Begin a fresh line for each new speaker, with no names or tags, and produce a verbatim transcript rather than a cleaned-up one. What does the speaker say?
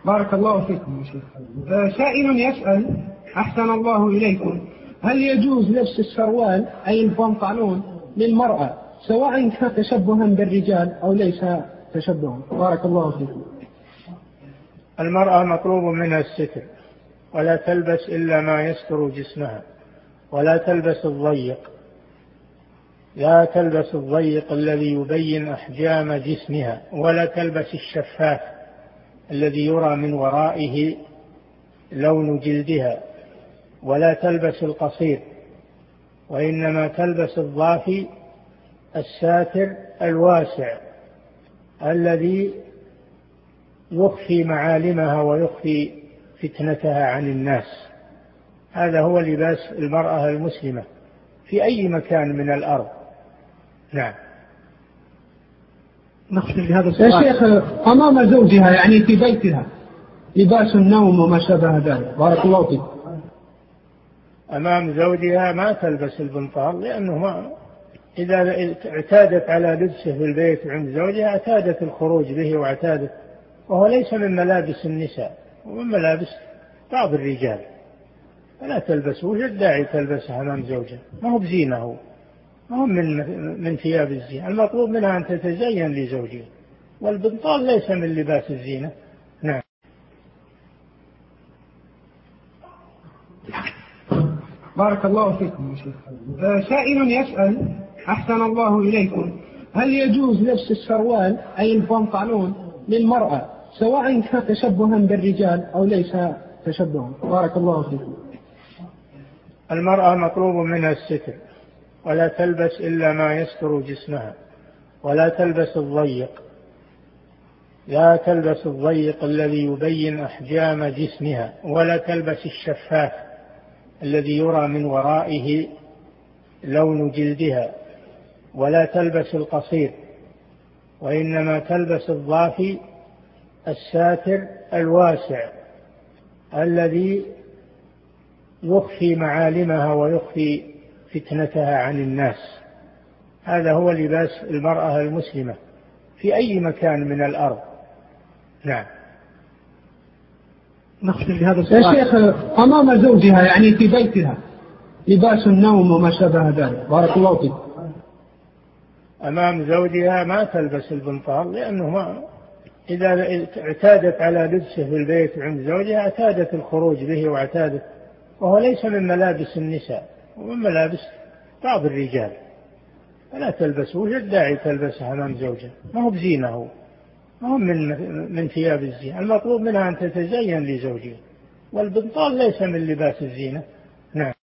بارك الله فيكم يا شيخ. آه، سائل يسأل أحسن الله إليكم، هل يجوز لبس السروال أي البنطلون للمرأة سواء كان تشبها بالرجال أو ليس تشبها؟ بارك الله فيكم.
المرأة مطلوب منها الستر، ولا تلبس إلا ما يستر جسمها، ولا تلبس الضيق، لا تلبس الضيق الذي يبين أحجام جسمها، ولا تلبس الشفاف الذي يرى من ورائه لون جلدها، ولا تلبس القصير، وإنما تلبس الضافي الساتر الواسع الذي يخفي معالمها ويخفي فتنتها عن الناس. هذا هو لباس المرأة المسلمة في أي مكان من الأرض. نعم.
نختم بهذا السؤال. يا شيخ، أمام زوجها يعني في بيتها لباس النوم وما شابه ذلك، بارك الله فيك.
أمام زوجها ما تلبس البنطال، لأنه ما إذا اعتادت على لبسه في البيت عند زوجها اعتادت الخروج به واعتادت، وهو ليس من ملابس النساء ومن ملابس بعض الرجال، فلا تلبسه. وش الداعي تلبسها أمام زوجها؟ ما هو بزينه، ما هو من من ثياب الزينة. المطلوب منها أن تتزين لزوجها، والبنطال ليس من لباس الزينة. نعم.
بارك الله فيكم يا شيخ. آه، سائل يسأل أحسن الله إليكم، هل يجوز لبس السروال أي البنطلون للمرأة سواء كان تشبها بالرجال أو ليس تشبها؟ بارك الله فيكم.
المرأة مطلوب منها الستر، ولا تلبس إلا ما يستر جسمها، ولا تلبس الضيق، لا تلبس الضيق الذي يبين أحجام جسمها، ولا تلبس الشفاف الذي يرى من ورائه لون جلدها، ولا تلبس القصير، وإنما تلبس الضافي الساتر الواسع الذي يخفي معالمها ويخفي فتنتها عن الناس. هذا هو لباس المرأة المسلمة في أي مكان من الأرض. نعم.
نختم بهذا السؤال. يا شيخ، أمام زوجها يعني في بيتها لباس النوم وما شابه ذلك، بارك الله فيك.
أمام زوجها ما تلبس البنطال، لأنه ما إذا اعتادت على لبسه في البيت عند زوجها اعتادت الخروج به واعتادت، وهو ليس من ملابس النساء ومن ملابس بعض الرجال، فلا تلبسه. وش الداعي تلبسها أمام زوجها؟ ما هو بزينه، ما هو من من ثياب الزينة. المطلوب منها أن تتزين لزوجها، والبنطال ليس من لباس الزينة. نعم.